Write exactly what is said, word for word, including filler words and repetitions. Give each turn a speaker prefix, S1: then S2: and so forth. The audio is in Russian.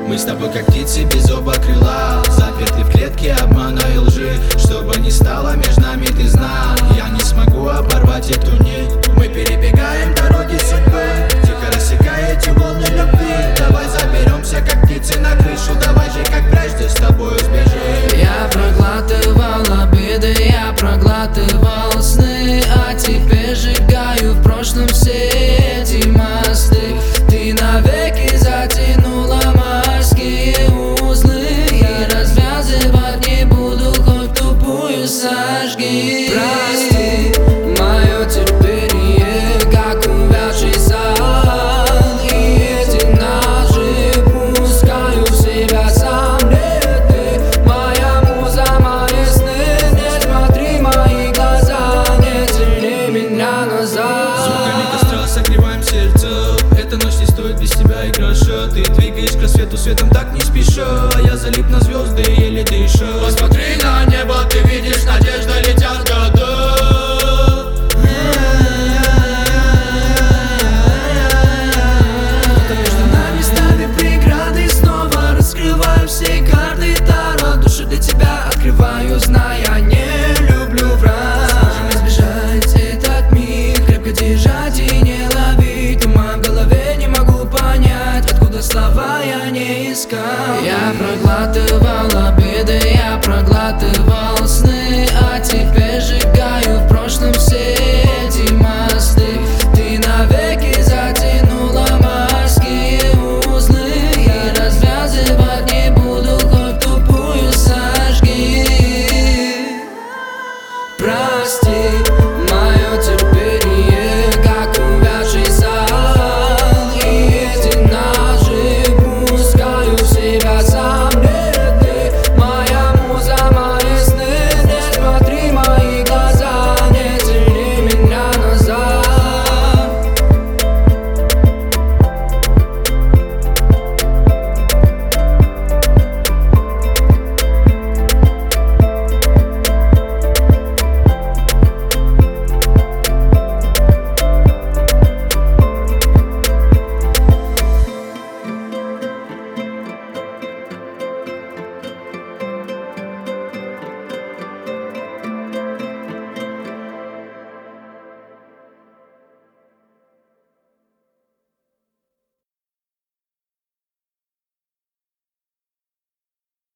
S1: Мы с тобой как птицы без оба крыла, заперты в клетке обмана и лжи. Чтобы не стало между нами, ты знал, я не смогу оборвать эту нить. Мы перебегаем дороги судьбы, тихо рассекая эти волны любви. Давай заберемся как птицы на крышу, давай же как прежде с тобою сбежим.
S2: Я проглатывал обиды, я проглатывал сны, а теперь сжигаю в прошлом все эти мосты. Ты навеки затянула морские узлы, и развязывать не буду, хоть тупую сожги. Прости, мое терпение, как увядший сад, и эти ножи пускаю в себя сам. Нет, ты моя муза, мои сны, не смотри мои глаза, не тяни меня назад.
S1: Звуками костра согреваем сердце, эта ночь не стоит без тебя и гроша. Ты двигаешь к рассвету, светом так не спеша.